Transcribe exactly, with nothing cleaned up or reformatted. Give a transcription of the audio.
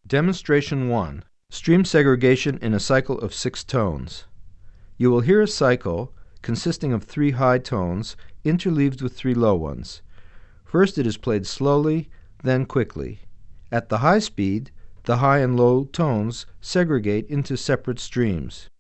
Demonstration one. Stream segregation in a cycle of six tones. You will hear a cycle consisting of three high tones interleaved with three low ones. First it is played slowly, then quickly. At the high speed, the high and low tones segregate into separate streams.